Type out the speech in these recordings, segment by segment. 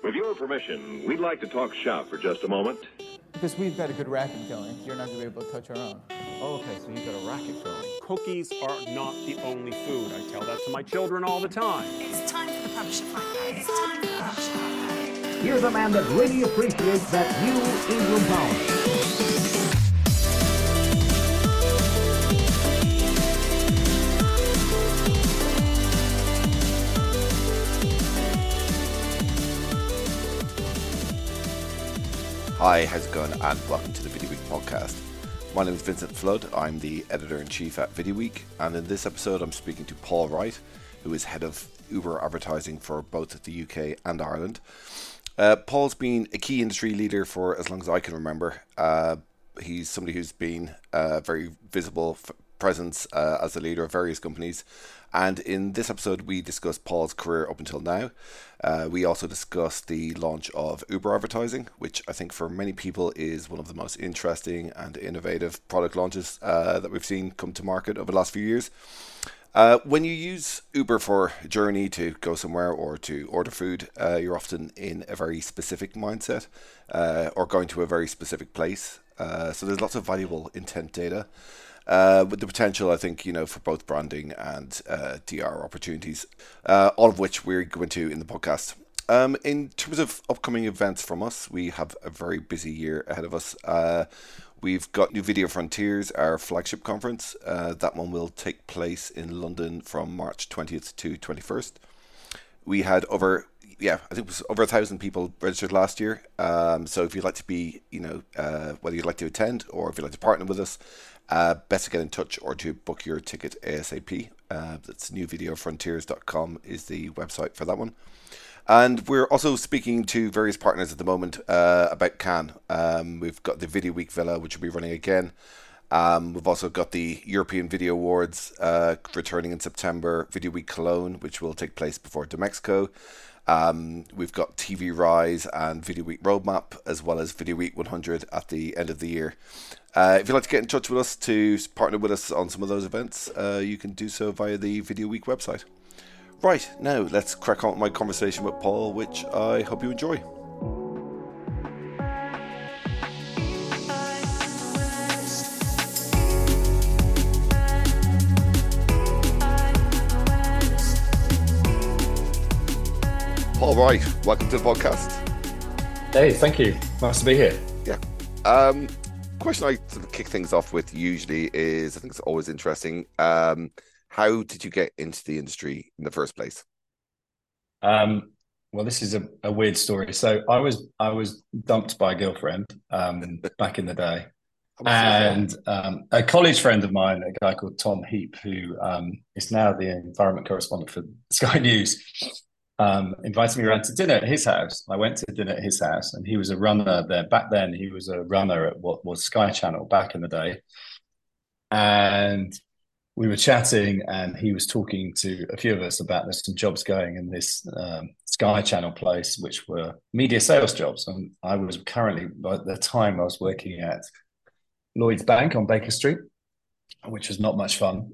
With your permission, we'd like to talk shop for just a moment. Because we've got a good racket going, you're not going to be able to touch our own. Oh, okay, so you've got a racket going. Cookies are not the only food. I tell that to my children all the time. It's time for the Publisher Fight. It's time for the Publisher Fight. Here's a man that really appreciates that New England pound. Hi, how's it going, and welcome to the Video Week podcast. My name is Vincent Flood. I'm the editor-in-chief at Video Week, and in this episode I'm speaking to Paul Wright, who is head of Uber advertising for both the UK and Ireland. Paul's been a key industry leader for as long as I can remember. He's somebody who's been a very visible presence as a leader of various companies. And in this episode, we discussed Paul's career up until now. We also discussed the launch of Uber advertising, which I think for many people is one of the most interesting and innovative product launches that we've seen come to market over the last few years. When you use Uber for a journey to go somewhere or to order food, you're often in a very specific mindset or going to a very specific place. So there's lots of valuable intent data. With the potential, I think, for both branding and DR opportunities, all of which we're going to in the podcast. In terms of upcoming events from us, we have a very busy year ahead of us. We've got New Video Frontiers, our flagship conference. That one will take place in London from March 20th to 21st. We had I think it was over 1,000 people registered last year. So if you'd like to be, whether you'd like to attend or if you'd like to partner with us, best to get in touch or to book your ticket ASAP. That's newvideofrontiers.com is the website for that one. And we're also speaking to various partners at the moment about Cannes. We've got the Video Week Villa, which will be running again. We've also got the European Video Awards returning in September, Video Week Cologne, which will take place before De Mexico. We've got TV Rise and Video Week Roadmap, as well as Video Week 100 at the end of the year. If you'd like to get in touch with us to partner with us on some of those events, you can do so via the Video Week website. Right, now let's crack on with my conversation with Paul, which I hope you enjoy. Paul Wright, welcome to the podcast. Hey, thank you. Nice to be here. Yeah. Question I sort of kick things off with usually is, I think it's always interesting, how did you get into the industry in the first place? Well, this is a weird story. So I was dumped by a girlfriend back in the day. And a college friend of mine, a guy called Tom Heap, who is now the environment correspondent for Sky News, invited me around to dinner at his house. I went to dinner at his house, and he was a runner there. Back then, he was a runner at what was Sky Channel back in the day. And we were chatting, and he was talking to a few of us about there's some jobs going in this Sky Channel place, which were media sales jobs. And I was currently, by the time, I was working at Lloyds Bank on Baker Street, which was not much fun.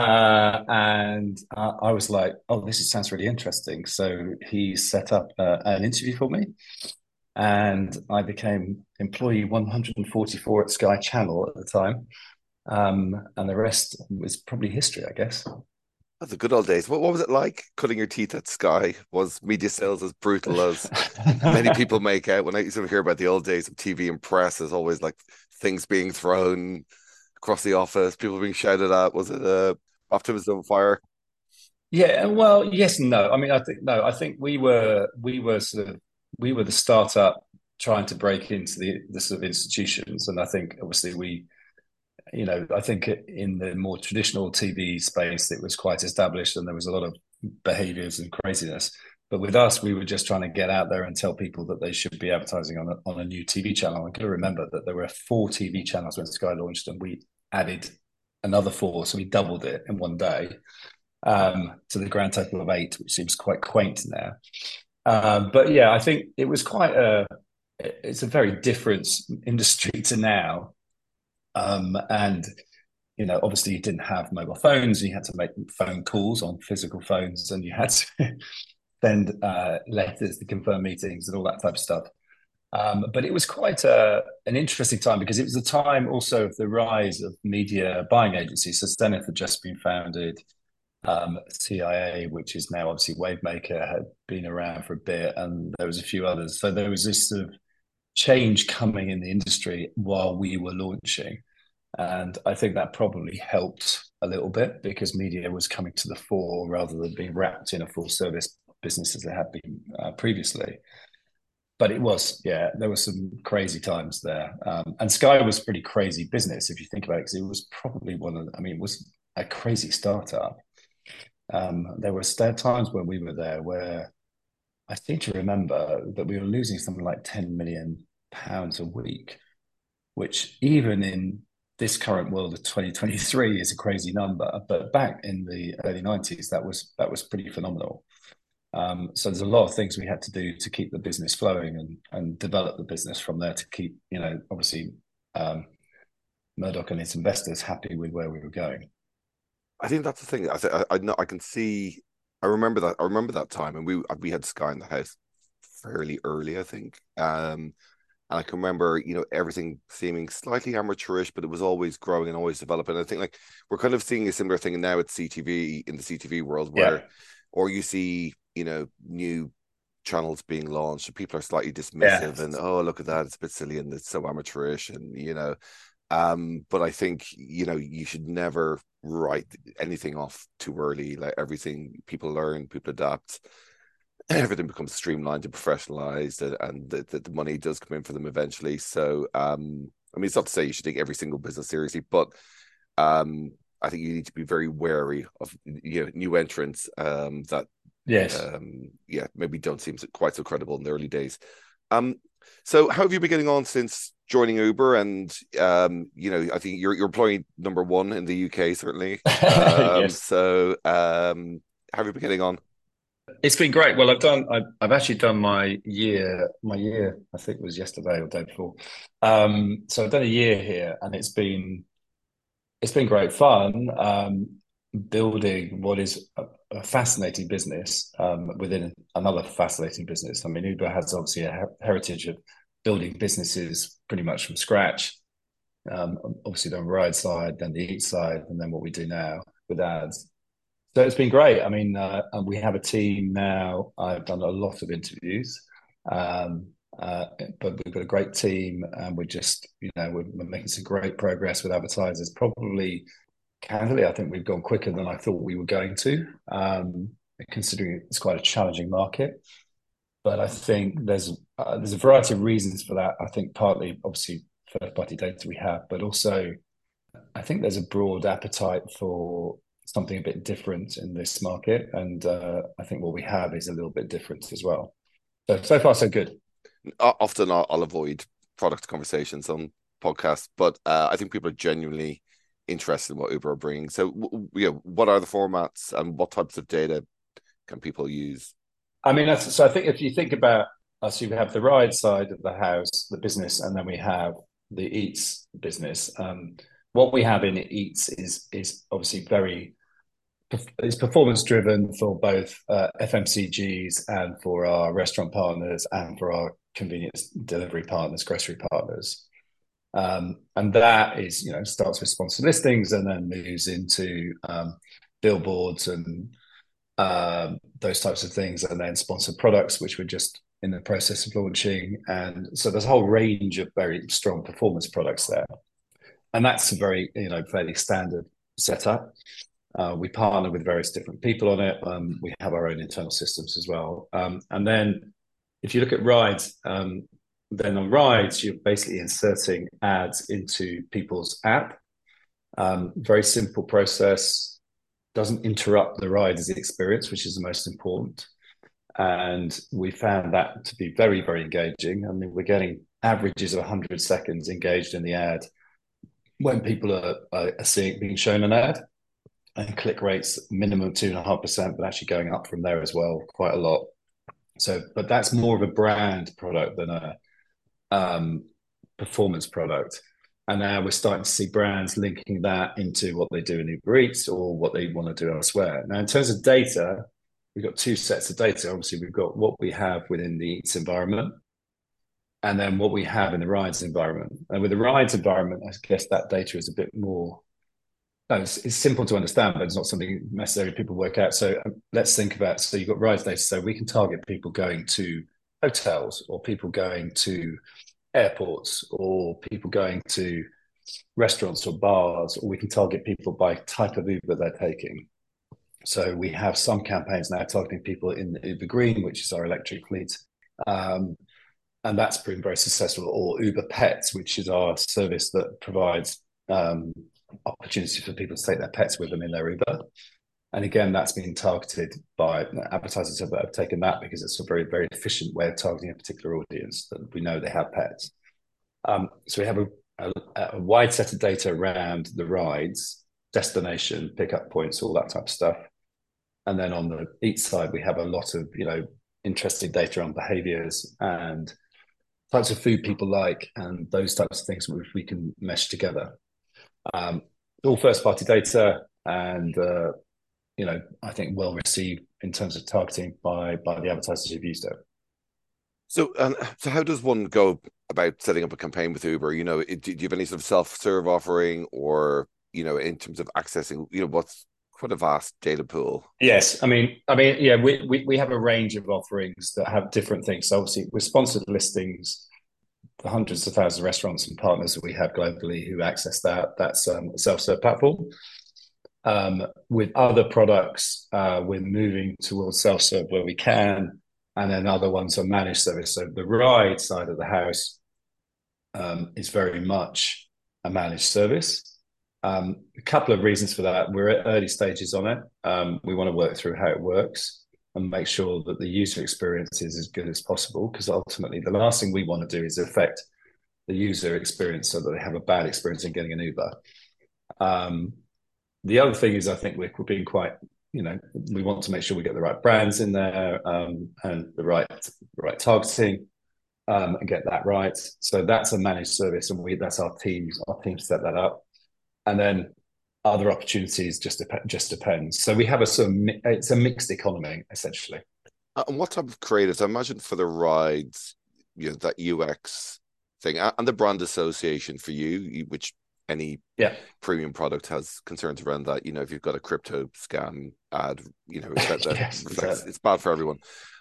And I was like, oh, this sounds really interesting. So he set up an interview for me, and I became employee 144 at Sky Channel at the time. And the rest was probably history, I guess. That's the good old days. What was it like cutting your teeth at Sky? Was media sales as brutal as many people make out? When I sort of hear about the old days of TV and press, there's always like things being thrown across the office, people being shouted at. Was it optimism on fire? Yeah, well, yes and no. I mean, I think we were the startup trying to break into the sort of institutions, and I think obviously I think in the more traditional TV space, it was quite established, and there was a lot of behaviours and craziness. But with us, we were just trying to get out there and tell people that they should be advertising on a new TV channel. I can remember that there were 4 TV channels when Sky launched, and we added another 4, so we doubled it in one day to the grand total of 8, which seems quite quaint now. But yeah, I think it was it's a very different industry to now. And obviously you didn't have mobile phones. You had to make phone calls on physical phones, and you had to send letters to confirm meetings and all that type of stuff. But it was quite an interesting time because it was the time also of the rise of media buying agencies. So Zenith had just been founded. CIA, which is now obviously Wavemaker, had been around for a bit, and there was a few others. So there was this sort of change coming in the industry while we were launching. And I think that probably helped a little bit because media was coming to the fore rather than being wrapped in a full service business as it had been previously. But it was, yeah, there were some crazy times there. And Sky was a pretty crazy business, if you think about it, because it was probably it was a crazy startup. There were times when we were there where I seem to remember that we were losing something like £10 million a week, which even in this current world of 2023 is a crazy number. But back in the early 90s, that was pretty phenomenal. So there's a lot of things we had to do to keep the business flowing and develop the business from there to keep, obviously Murdoch and its investors happy with where we were going. I think that's the thing. I can see. I remember that time, and we had Sky in the house fairly early, I think. And I can remember, everything seeming slightly amateurish, but it was always growing and always developing. I think like we're kind of seeing a similar thing now at CTV in the CTV world, where, or you see, new channels being launched, and people are slightly dismissive, and oh, look at that, it's a bit silly and it's so amateurish, and but I think you should never write anything off too early. Like everything, people learn, people adapt, everything becomes streamlined and professionalized, and the money does come in for them eventually. So it's not to say you should take every single business seriously, but I think you need to be very wary of new entrants that maybe don't seem quite so credible in the early days. So how have you been getting on since joining Uber? And I think you're employee number one in the UK, certainly. Yes. So how have you been getting on? It's been great. Well, I've actually done my year. I think it was yesterday or the day before. So I've done a year here, and it's been great fun. Building what is a fascinating business within another fascinating business. I mean, Uber has obviously a heritage of building businesses pretty much from scratch. Obviously, the ride side, then the eat side, and then what we do now with ads. So it's been great. I mean, we have a team now. I've done a lot of interviews, but we've got a great team, and we're just, we're making some great progress with advertisers. Probably, candidly, I think we've gone quicker than I thought we were going to, considering it's quite a challenging market. But I think there's a variety of reasons for that. I think partly, obviously, first-party data we have, but also I think there's a broad appetite for something a bit different in this market, and I think what we have is a little bit different as well. So far, so good. Often I'll avoid product conversations on podcasts, but I think people are genuinely interested in what Uber are bringing. So, what are the formats and what types of data can people use? I mean, I think if you think about us, you have the ride side of the house, the business, and then we have the Eats business. What we have in Eats is obviously it's performance driven for both FMCGs and for our restaurant partners and for our convenience delivery partners, grocery partners. And that is, starts with sponsored listings and then moves into billboards and those types of things, and then sponsored products, which we're just in the process of launching. And so there's a whole range of very strong performance products there. And that's a very, fairly standard setup. We partner with various different people on it. We have our own internal systems as well. And then if you look at rides, then on rides, you're basically inserting ads into people's app. Very simple process, doesn't interrupt the rider's experience, which is the most important. And we found that to be very, very engaging. I mean, we're getting averages of 100 seconds engaged in the ad when people are being shown an ad, and click rates minimum 2.5%, but actually going up from there as well, quite a lot. So, but that's more of a brand product than a performance product. And now we're starting to see brands linking that into what they do in Uber Eats or what they want to do elsewhere. Now, in terms of data, two sets of data. Obviously, we've got what we have within the Eats environment, and then what we have in the Rides environment. And with the Rides environment, I guess that data is a bit more. No, it's simple to understand, but it's not something necessarily people work out. So let's think about. So you've got Rides data, so we can target people going to hotels, or people going to airports, or people going to restaurants or bars, or we can target people by type of Uber they're taking. So we have some campaigns now targeting people in the Uber Green, which is our electric fleet, and that's proven very successful. Or Uber Pets, which is our service that provides opportunity for people to take their pets with them in their Uber. And again, that's been targeted by advertisers that have taken that because it's a very, very efficient way of targeting a particular audience that we know they have pets. So we have a wide set of data around the rides, destination, pickup points, all that type of stuff. And then on the Eat side, we have a lot of, interesting data on behaviors and types of food people like, and those types of things which we can mesh together. All first-party data, and I think well received in terms of targeting by the advertisers who've used it. So how does one go about setting up a campaign with Uber? Do you have any sort of self-serve offering, or in terms of accessing, what's quite a vast data pool? Yes, yeah, we have a range of offerings that have different things. So obviously, with sponsored listings, the hundreds of thousands of restaurants and partners that we have globally who access that's a self-serve platform. With other products, we're moving towards self-serve where we can, and then other ones are managed service. So the ride side of the house is very much a managed service. A couple of reasons for that. We're at early stages on it. We want to work through how it works and make sure that the user experience is as good as possible, because ultimately the last thing we want to do is affect the user experience so that they have a bad experience in getting an Uber. The other thing is, I think we're being quite, we want to make sure we get the right brands in there, and the right targeting, and get that right. So that's a managed service, and that's our teams set that up. And then other opportunities just depends. So we have it's a mixed economy essentially. And what type of creatives? I imagine for the rides, that UX thing and the brand association for you, which any premium product has concerns around that. If you've got a crypto scam ad, it's bad for everyone.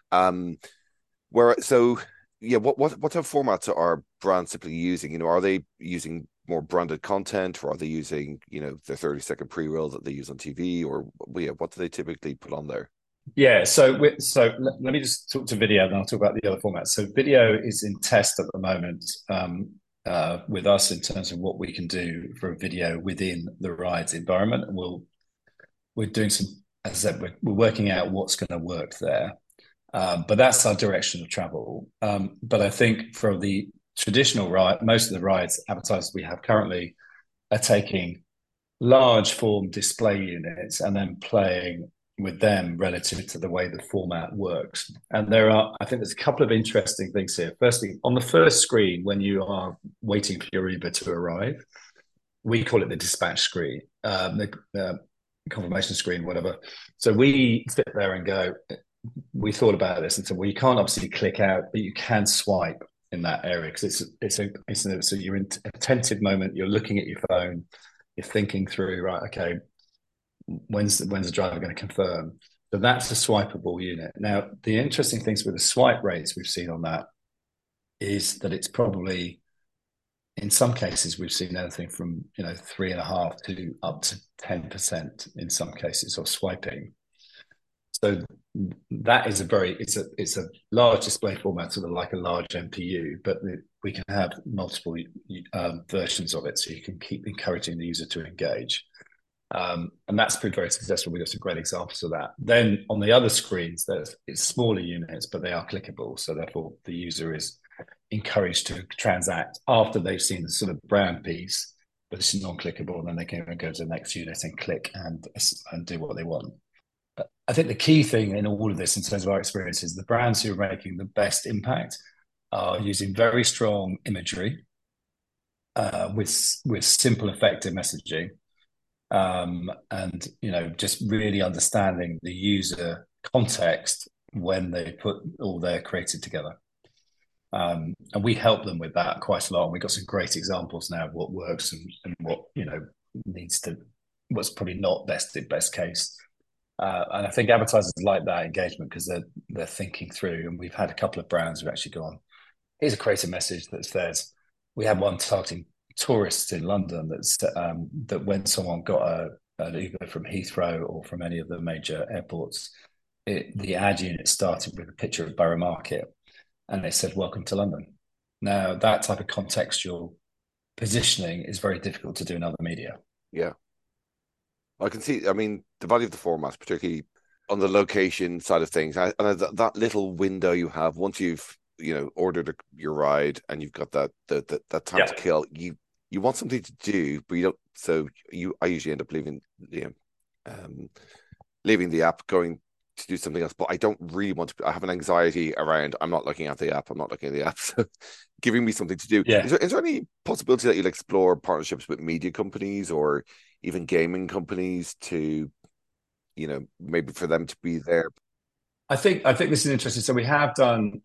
What type of formats are brands simply using? Are they using more branded content, or are they using, the 30-second pre-roll that they use on TV, or what do they typically put on there? Yeah, so let me just talk to video, and I'll talk about the other formats. So video is in test at the moment with us in terms of what we can do for a video within the rides environment. And we're doing some, as I said, we're working out what's going to work there. But that's our direction of travel. But I think for the traditional ride, most of the rides advertisers we have currently are taking large form display units and then playing with them relative to the way the format works. And I think there's a couple of interesting things here. Firstly, on the first screen, when you are waiting for your Uber to arrive, we call it the dispatch screen, the confirmation screen, whatever. So we sit there and go, we thought about this and said, well, you can't obviously click out, but you can swipe in that area, because so you're in attentive moment, you're looking at your phone, you're thinking through, right, okay, when's the driver going to confirm? So that's a swipeable unit. Now, the interesting things with the swipe rates we've seen on that is that it's probably, in some cases, we've seen anything from 3.5% to up to 10% in some cases of swiping. So that is it's a large display format, sort of like a large MPU, but we can have multiple versions of it, so you can keep encouraging the user to engage. And that's proved very successful. We've got some great examples of that. Then on the other screens, it's smaller units, but they are clickable. So therefore, the user is encouraged to transact after they've seen the sort of brand piece, but it's non-clickable, and then they can go to the next unit and click and do what they want. I think the key thing in all of this, in terms of our experience, is the brands who are making the best impact are using very strong imagery with simple, effective messaging, and just really understanding the user context when they put all their creative together. And we help them with that quite a lot. And we've got some great examples now of what works and what, what's probably not best case. And I think advertisers like that engagement because they're thinking through. And we've had a couple of brands who've actually gone, here's a creative message that says, we had one targeting tourists in London that when someone got an Uber from Heathrow or from any of the major airports, the ad unit started with a picture of Borough Market. And they said, welcome to London. Now, that type of contextual positioning is very difficult to do in other media. Yeah. I can see, I mean, the value of the format, particularly on the location side of things, and that little window you have once you've, ordered your ride and you've got that time to kill, you want something to do, but you don't. So I usually end up leaving the app, going to do something else, but I don't really want to. I have an anxiety around. I'm not looking at the app. So giving me something to do. Yeah. Is there any possibility that you'll explore partnerships with media companies or even gaming companies to, maybe for them to be there? I think this is interesting. So we have done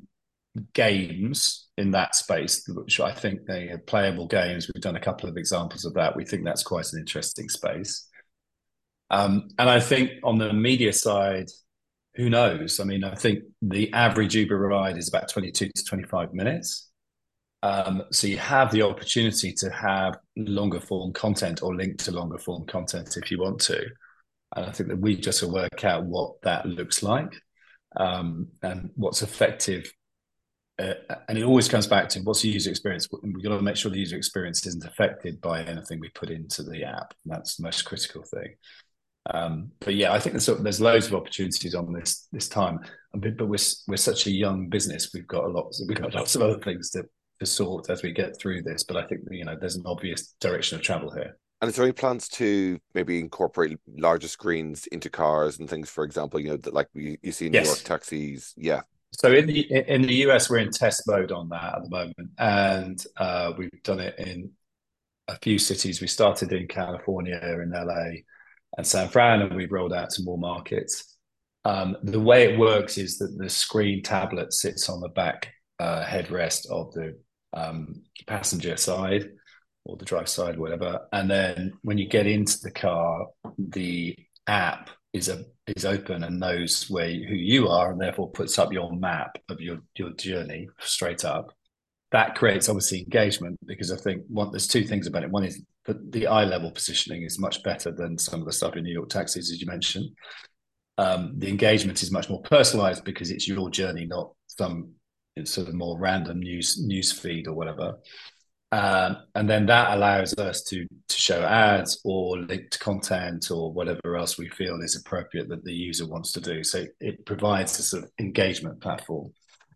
games in that space, which I think they are playable games. We've done a couple of examples of that. We think that's quite an interesting space. And I think on the media side, who knows? I mean, I think the average Uber ride is about 22 to 25 minutes. So you have the opportunity to have longer form content or link to longer form content if you want to. And I think that we just work out what that looks like and what's effective. And it always comes back to what's the user experience. We've got to make sure the user experience isn't affected by anything we put into the app. That's the most critical thing. But yeah, I think there's loads of opportunities on this time. But we're such a young business. We've got lots of other things to sort as we get through this. But I think there's an obvious direction of travel here. And is there any plans to maybe incorporate larger screens into cars and things? For example, like you see in New York taxis. Yeah. So in the US, we're in test mode on that at the moment, and we've done it in a few cities. We started in California, in LA, and San Fran, and we've rolled out to more markets. The way it works is that the screen tablet sits on the back headrest of the passenger side or the drive side, whatever. And then when you get into the car, the app is open and knows who you are, and therefore puts up your map of your journey straight up. That creates obviously engagement, because I think there's two things about it. One is that the eye level positioning is much better than some of the stuff in New York taxis, as you mentioned. The engagement is much more personalized because it's your journey, not some sort of more random news feed or whatever. And then that allows us to show ads or linked content or whatever else we feel is appropriate that the user wants to do. So it provides a sort of engagement platform.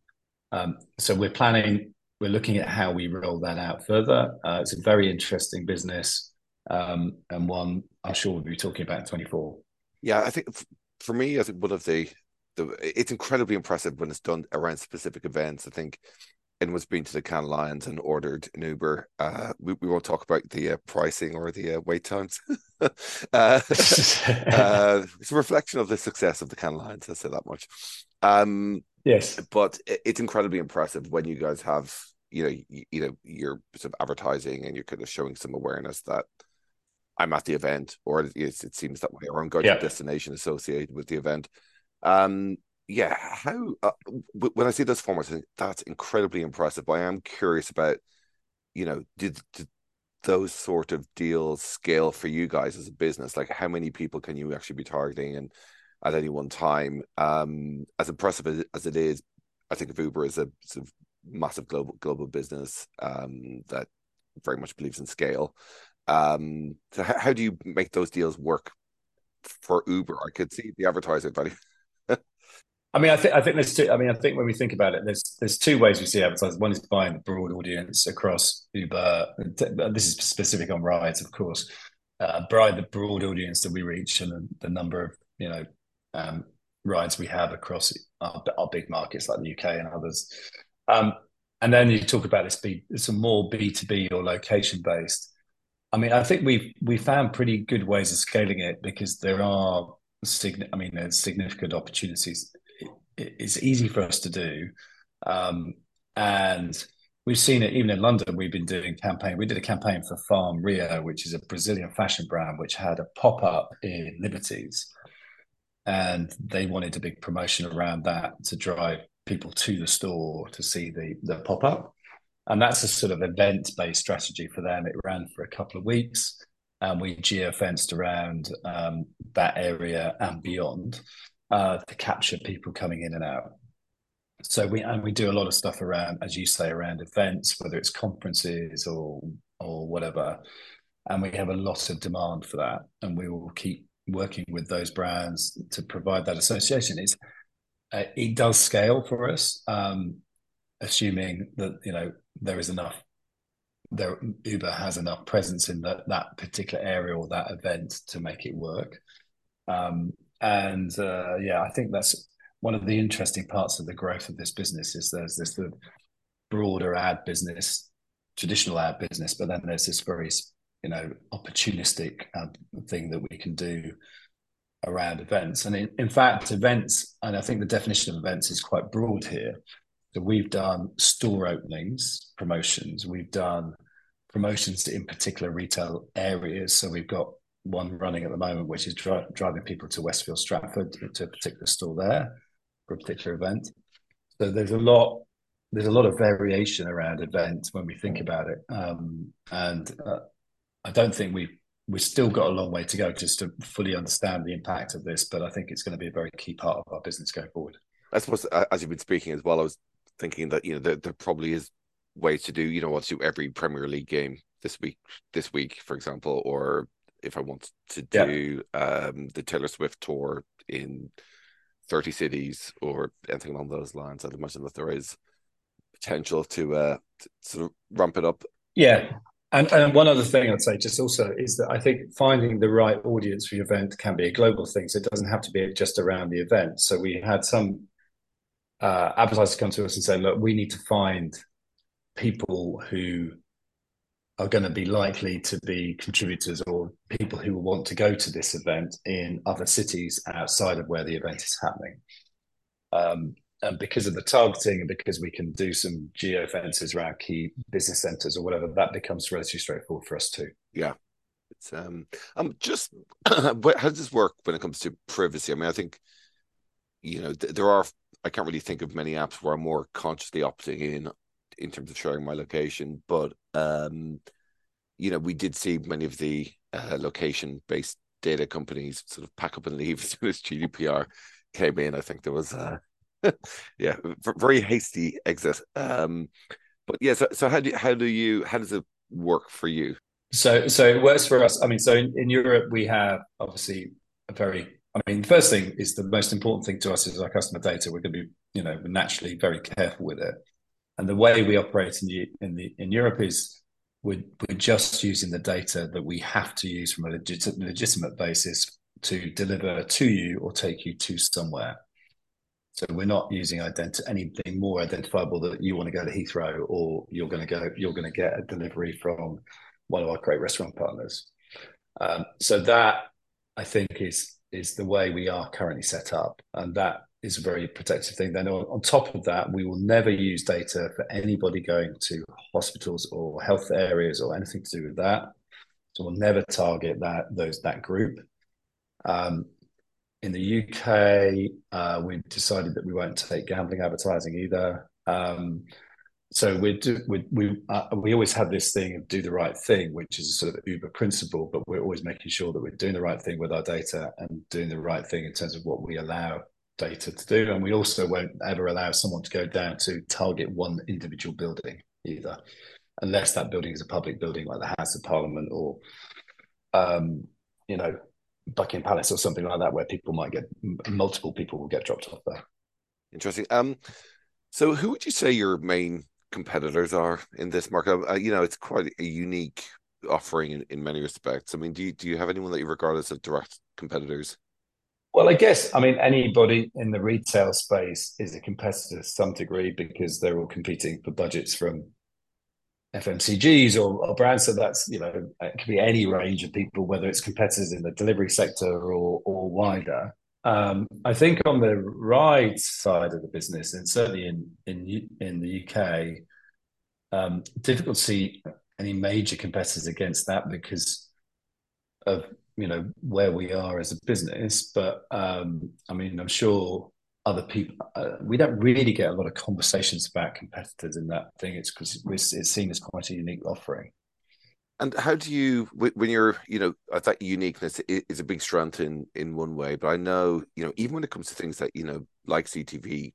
So we're looking at how we roll that out further. It's a very interesting business, and one I'm sure we'll be talking about in 2024. Yeah, I think for me, I think one of it's incredibly impressive when it's done around specific events. I think anyone's been to the Cannes Lions and ordered an Uber. We won't talk about the pricing or the wait times. It's a reflection of the success of the Cannes Lions, I'll say that much. Yes, but it's incredibly impressive when you guys have, you're sort of advertising and you're kind of showing some awareness that I'm at the event, or it seems that way, or I'm going to a destination associated with the event. How when I see those formats, I think that's incredibly impressive. But I am curious about, did those sort of deals scale for you guys as a business? Like, how many people can you actually be targeting and at any one time? As impressive as it is, I think of Uber as a sort of massive global business that very much believes in scale. So how do you make those deals work for Uber? I could see the advertising value. I mean, I think there's two. I mean, I think when we think about it, there's two ways we see advertising. One is buying the broad audience across Uber. This is specific on rides, of course. The broad audience that we reach and the number of rides we have across our big markets like the UK and others. And then you talk about some more B2B or location based. I mean, I think we found pretty good ways of scaling it, because there are there's significant opportunities. It's easy for us to do, and we've seen it even in London. We've been doing campaign. We did a campaign for Farm Rio, which is a Brazilian fashion brand, which had a pop up in Liberties, and they wanted a big promotion around that to drive people to the store to see the pop up, and that's a sort of event based strategy for them. It ran for a couple of weeks, and we geo-fenced around that area and beyond to capture people coming in and out. So we do a lot of stuff around, as you say, around events, whether it's conferences or whatever, and we have a lot of demand for that, and we will keep working with those brands to provide that association. It does scale for us, assuming that there is enough. Uber has enough presence in that particular area or that event to make it work. I think that's one of the interesting parts of the growth of this business is there's this sort of broader ad business, traditional ad business, but then there's this very opportunistic thing that we can do around events. And in fact, events, and I think the definition of events is quite broad here. So we've done store openings, promotions. We've done promotions in particular retail areas. So we've got one running at the moment, which is driving people to Westfield Stratford to a particular store there for a particular event. So there's a lot of variation around events when we think about it. I don't think we've still got a long way to go just to fully understand the impact of this, but I think it's going to be a very key part of our business going forward. I suppose as you've been speaking as well, I was thinking that there probably is ways to do to do every Premier League game this week, for example, or if I want to do the Taylor Swift tour in 30 cities or anything along those lines, I'd imagine that there is potential to sort of ramp it up. Yeah. And one other thing I'd say just also is that I think finding the right audience for your event can be a global thing. So it doesn't have to be just around the event. So we had some advertisers come to us and say, look, we need to find people who are going to be likely to be contributors or people who will want to go to this event in other cities outside of where the event is happening. And because of the targeting and because we can do some geo fences around key business centres or whatever, that becomes relatively straightforward for us too. Yeah. It's just how does this work when it comes to privacy? I mean, I think I can't really think of many apps where I'm more consciously opting in terms of sharing my location, but we did see many of the location-based data companies sort of pack up and leave as soon as GDPR came in. I think there was very hasty exit. But yeah, so how does it work for you? So it works for us. I mean, so in Europe we have obviously the first thing is the most important thing to us is our customer data. We're going to be, naturally very careful with it. And the way we operate in Europe is we're just using the data that we have to use from a legitimate basis to deliver to you or take you to somewhere. So we're not using anything more identifiable that you want to go to Heathrow or you're going to get a delivery from one of our great restaurant partners. So that I think is the way we are currently set up, and that is a very protective thing. Then on top of that, we will never use data for anybody going to hospitals or health areas or anything to do with that. So we'll never target that group. In the UK, we decided that we won't take gambling advertising either. So we always have this thing of do the right thing, which is a sort of Uber principle, but we're always making sure that we're doing the right thing with our data and doing the right thing in terms of what we allow data to do. And we also won't ever allow someone to go down to target one individual building either, unless that building is a public building like the House of Parliament or, Buckingham Palace or something like that, where multiple people will get dropped off there. Interesting. So who would you say your main competitors are in this market? It's quite a unique offering in many respects. I mean, do you have anyone that you regard as a direct competitors? Well, I guess, anybody in the retail space is a competitor to some degree because they're all competing for budgets from FMCGs or brands. So that's, it could be any range of people, whether it's competitors in the delivery sector or wider. I think on the ride side of the business, and certainly in the UK, difficult to see any major competitors against that because of where we are as a business. But I'm sure other people, we don't really get a lot of conversations about competitors in that thing. It's because it's seen as quite a unique offering. And how do you, when you're, that uniqueness is a big strength in one way, but I know, even when it comes to things that, like CTV,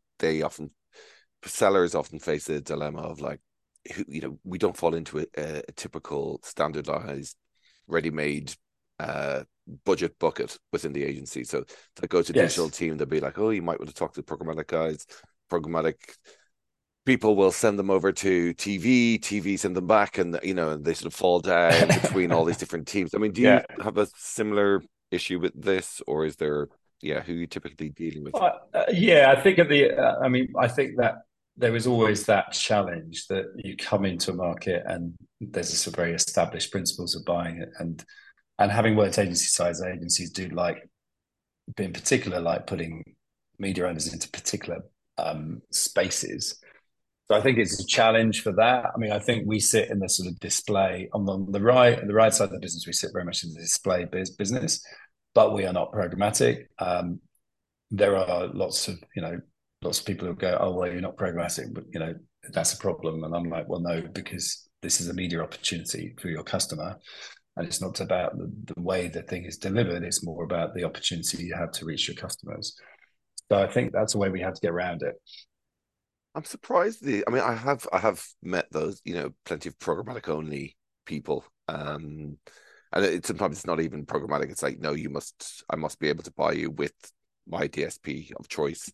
sellers often face a dilemma of like, we don't fall into a typical standardized, ready-made budget bucket within the agency. So they go to digital team, they'll be like, oh, you might want to talk to the programmatic guys. Programmatic people will send them over to TV send them back, and and they sort of fall down between all these different teams. I mean, do you have a similar issue with this, or is there who are you typically dealing with? I think I think that there is always that challenge that you come into a market and there's some very established principles of buying it, and having worked agency size, agencies do like, in particular, like putting media owners into particular spaces. So I think it's a challenge for that. I mean, I think we sit in the sort of display on the right side of the business. We sit very much in the display business, but we are not programmatic. There are lots of people who go, oh, well, you're not programmatic, but that's a problem. And I'm like, well, no, because this is a media opportunity for your customer. And it's not about the way the thing is delivered. It's more about the opportunity you have to reach your customers. So I think that's the way we have to get around it. I'm surprised. I have met those, plenty of programmatic only people. And sometimes it's not even programmatic. It's like, no, I must be able to buy you with my DSP of choice.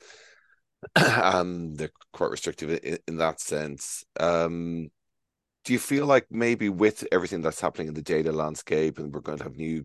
They're quite restrictive in that sense. Do you feel like maybe with everything that's happening in the data landscape, and we're going to have new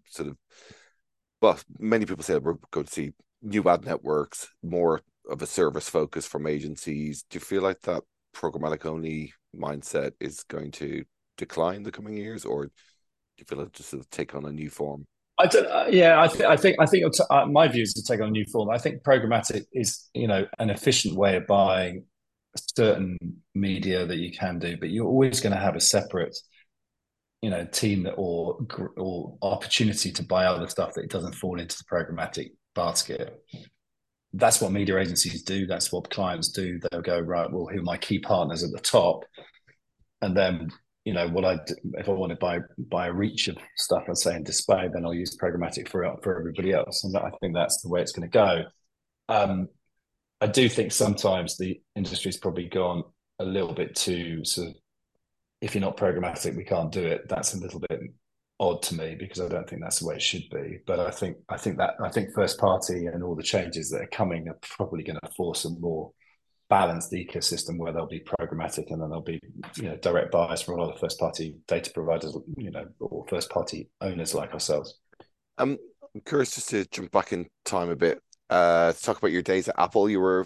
many people say we're going to see new ad networks, more of a service focus from agencies. Do you feel like that programmatic only mindset is going to decline in the coming years, or do you feel like just sort of take on a new form? I don't. I think my view is to take on a new form. I think programmatic is an efficient way of buying certain media that you can do, but you're always going to have a separate team or opportunity to buy other stuff that doesn't fall into the programmatic basket. That's what media agencies do. That's what clients do. They'll go, right, well, who are my key partners at the top? And then, what I do, if I want to buy a reach of stuff, let's say in display, then I'll use programmatic for everybody else. And I think that's the way it's going to go. I do think sometimes the industry's probably gone a little bit too sort of, if you're not programmatic, we can't do it. That's a little bit odd to me, because I don't think that's the way it should be. But I think first party and all the changes that are coming are probably going to force a more balanced ecosystem where there'll be programmatic, and then there'll be direct buyers from a lot of first party data providers, or first party owners like ourselves. I'm curious, just to jump back in time a bit, to talk about your days at Apple. You were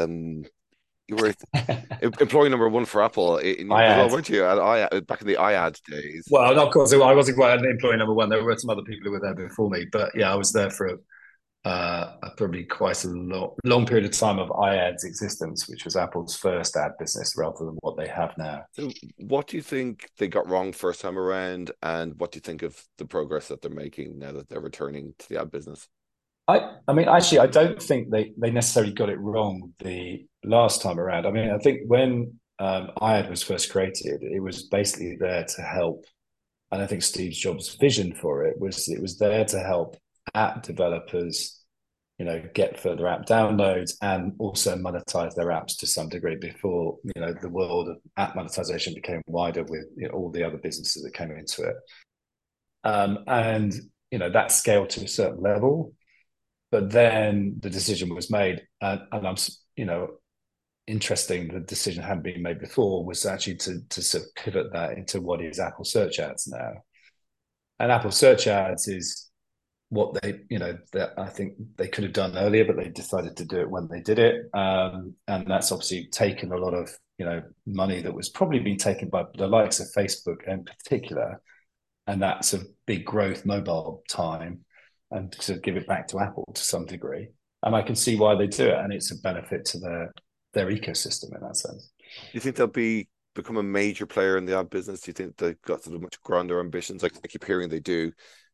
employee number one for Apple, weren't you? Back in the iAd days. Well, of course, I wasn't quite employee number one. There were some other people who were there before me, but yeah, I was there for probably quite a long period of time of iAd's existence, which was Apple's first ad business rather than what they have now. So what do you think they got wrong first time around, and what do you think of the progress that they're making now that they're returning to the ad business? I mean, actually, I don't think they necessarily got it wrong the last time around. I mean, I think when iAd was first created, it was basically there to help. And I think Steve Jobs' vision for it was there to help app developers, get further app downloads and also monetize their apps to some degree before, the world of app monetization became wider with all the other businesses that came into it. And that scaled to a certain level. But then the decision was made, and I'm, interesting. The decision hadn't been made before, was actually to sort of pivot that into what is Apple Search Ads now. And Apple Search Ads is what they, that I think they could have done earlier, but they decided to do it when they did it, and that's obviously taken a lot of money that was probably being taken by the likes of Facebook in particular, and that's a big growth mobile time, and to give it back to Apple to some degree. And I can see why they do it, and it's a benefit to their ecosystem in that sense. Do you think they'll become a major player in the ad business? Do you think they've got sort of much grander ambitions? Like I keep hearing they do.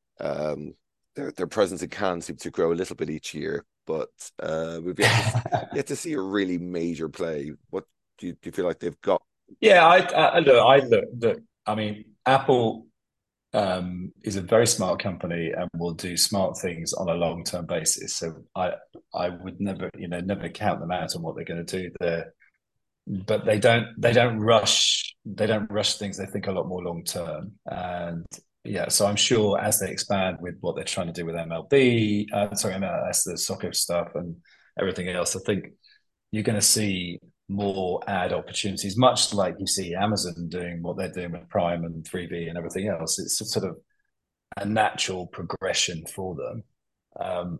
Their presence in Cannes seems to grow a little bit each year, but we've yet to see a really major play. What do you feel like they've got? Yeah, I look. I mean, Apple is a very smart company and will do smart things on a long-term basis. So I would never count them out on what they're going to do there. But they don't rush things. They think a lot more long-term. And yeah, so I'm sure as they expand with what they're trying to do with MLS, the soccer stuff and everything else, I think you're going to see more ad opportunities, much like you see Amazon doing what they're doing with Prime and Freevee and everything else. It's a sort of a natural progression for them.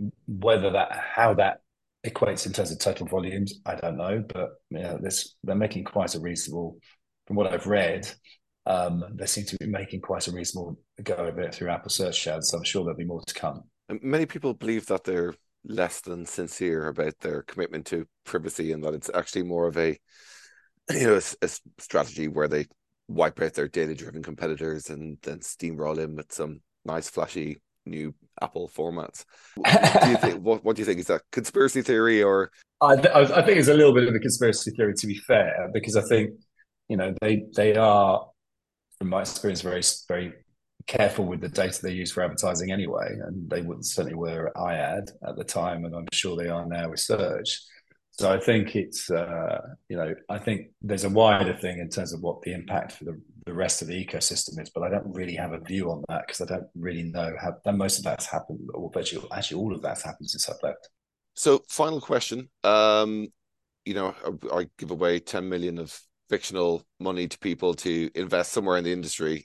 How that equates in terms of total volumes, I don't know, but they're making quite a reasonable, from what I've read, they seem to be making quite a reasonable go of it through Apple Search ads. So I'm sure there'll be more to come. Many people believe that they're less than sincere about their commitment to privacy, and that it's actually more of a strategy where they wipe out their data-driven competitors and then steamroll in with some nice, flashy new Apple formats. Do you think, what do you think? Is that conspiracy theory, or? I think it's a little bit of a conspiracy theory, to be fair, because I think they are, from my experience, very, very careful with the data they use for advertising anyway, and they certainly were at iAd at the time, and I'm sure they are now with Search. So I think it's I think there's a wider thing in terms of what the impact for the rest of the ecosystem is, but I don't really have a view on that because I don't really know how most of that's happened, or actually all of that's happened since I've left. So final question, I give away 10 million of fictional money to people to invest somewhere in the industry.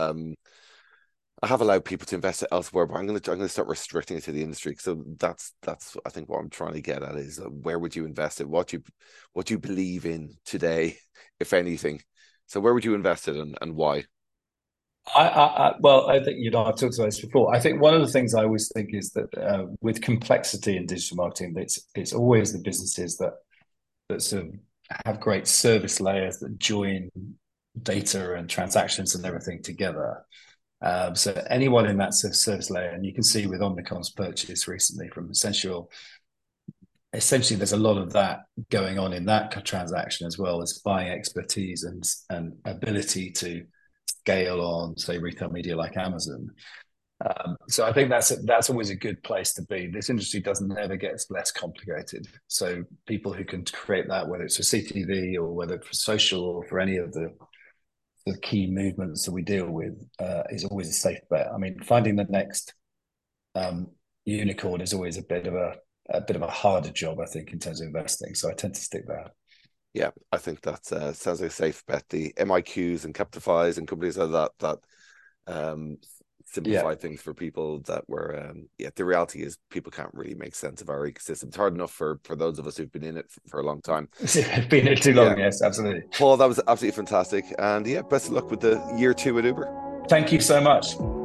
I have allowed people to invest it elsewhere, but I'm going to start restricting it to the industry. So that's I think what I'm trying to get at is where would you invest it? What do you believe in today, if anything? So where would you invest it and why? I think I've talked about this before. I think one of the things I always think is that with complexity in digital marketing, it's always the businesses that sort of have great service layers that join data and transactions and everything together. So anyone in that sort of service layer, and you can see with Omnicom's purchase recently from Essentially there's a lot of that going on in that transaction, as well as buying expertise and ability to scale on, say, retail media like Amazon. So I think that's always a good place to be. This industry never gets less complicated. So people who can create that, whether it's for CTV or whether for social or for any of the key movements that we deal with, is always a safe bet. I mean, finding the next unicorn is always a bit of a harder job, I think, in terms of investing. So I tend to stick there. Yeah, I think that sounds like a safe bet. The MiQs and Captifys and companies like that simplify things for people that were the reality is people can't really make sense of our ecosystem. It's hard enough for those of us who've been in it for a long time. Been in it too long. Yes, absolutely. Paul, that was absolutely fantastic, and best of luck with the year 2 at Uber. Thank you so much.